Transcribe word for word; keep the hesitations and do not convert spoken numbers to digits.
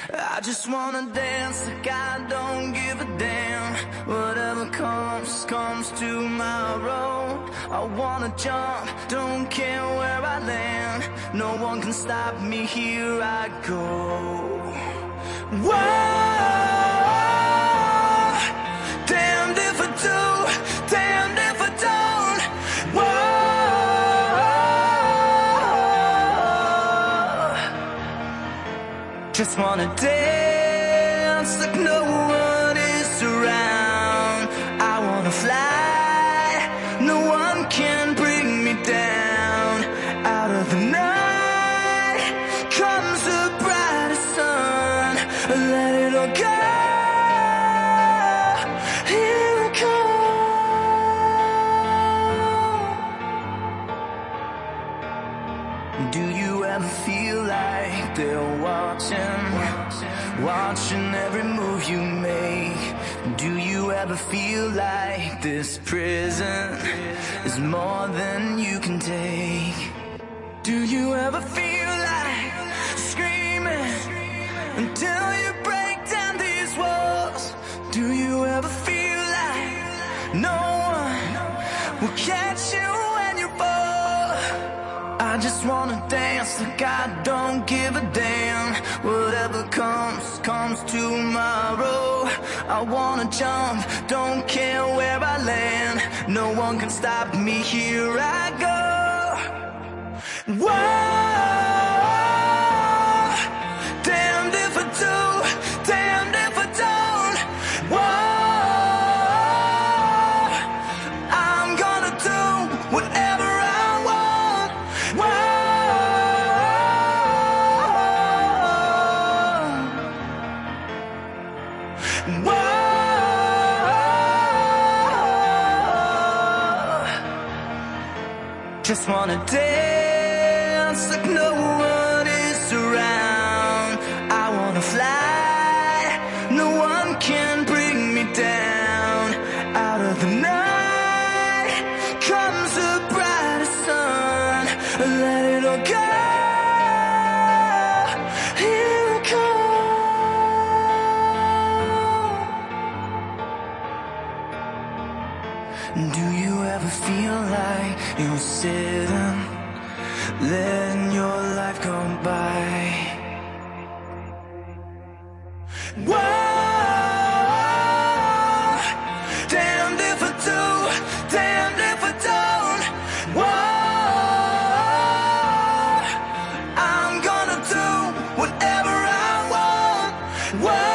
I just wanna dance like I don't give a damn. Whatever comes, comes tomorrow. I wanna jump, don't care where I land. No one can stop me, here I go. Whoa, damned if I do, damned if I don't. Whoa, just wanna dance like no one is around. I wanna fly, no one can bring me down. Out of the night comes the brightest sun. Let it all go, here it comes. Do you ever feel like they're watching, watching every move you make? Do you ever feel like this prison is more than you can take? Do you ever feel like screaming until you break down these walls? Do you ever feel like no one will catch you when you fall? I just wanna dance like I don't give a damn. Whatever comes, comes tomorrow. I wanna jump, don't care where I land. No one can stop me, here I go. Whoa, damned if I do, damned if I don't. Whoa, I'm gonna do whatever I want. Whoa, whoa, just wanna dance like no one is around. I wanna fly, no one can bring me down. Out of the night comes the brightest sun. Let it all go, here it comes. Do you ever feel like you're sitting, letting your life go by? Whoa, damned if I do, damned if I don't. Whoa, I'm gonna do whatever I want. Whoa.